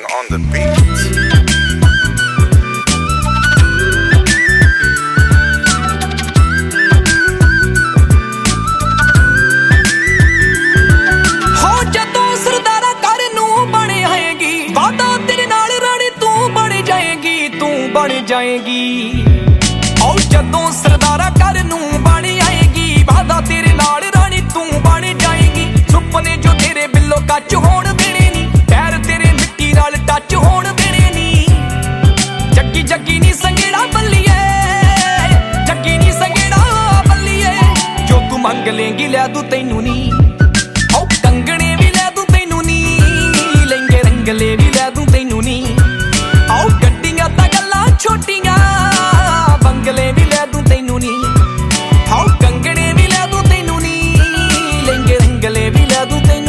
on the beat. जाएगी और जदों सरदारा घर नूं बन आएगी वादा तेरे नाल रानी तू बन जाएगी सुपने जो तेरे बिल्लो कच होण देने नी पैर तेरे मिट्टी नाल टच होण देने नी जग्गी जग्गी नी संगेड़ा बल्लिए जग्गी नी संगेड़ा बल्लिए जो तू मंग लेंगी लै दूं तैनू नी ओ कंगणे भी लै दूं तैनू नी लहंगे रंगले भी लै दूं तैनू नी आओ गड्डियां तां छोटियां बंगले भी लै दूं तैनू नी आओ कंगणे भी लै दूं तैनू नी लहंगे रंगले भी लै दूं तैनू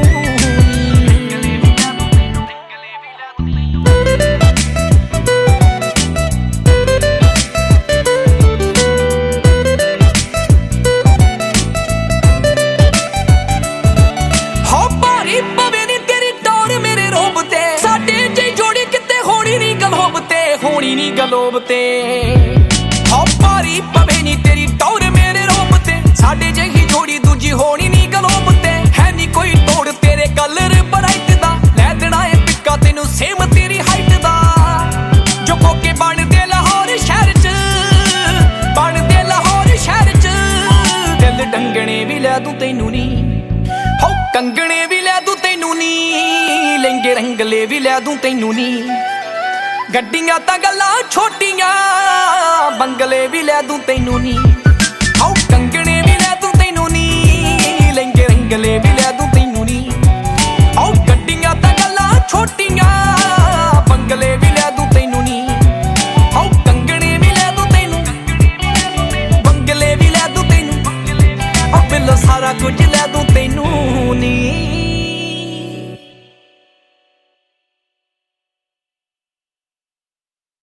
हो भारी पवे नी तेरी टौर मेरे रोब ते साडे जे जोड़ी किते होनी नी गलोब ते होनी नी गलोब ते हो भारी पवे नी तेरी टौर मेरे रोब ते साडे जही जोड़ी दूजी होनी नी गलोब ते है नी कोई तोड़ तेरे कलर ब्राइट दा लै देना है पिक्का तेनू सेम तेरी हाइट दा जो कोके बन दे लाहौर शहर च बन दे लाहौर शहर च दिल डंगणे भी लै दूं तैनू नी हो कंगणे भी लै दूं तैनू नी लहंगे रंगले भी लै दूं तैनू नी गड्डियां तां गल्लां छोटियां बंगले भी लै दूं तैनू नी आओ कंगणे भी लै दूं तैनू नी लहंगे रंगले भी लै दूं तैनू नी आओ गड्डियां तां गल्लां छोटियां बंगले भी लै दूं तैनू नी आओ कंगणे भी लै दूं तैनू बंगले भी लै दूं तैनू ओ बिल्लो सारा कुछ लै दूं तैनू नी।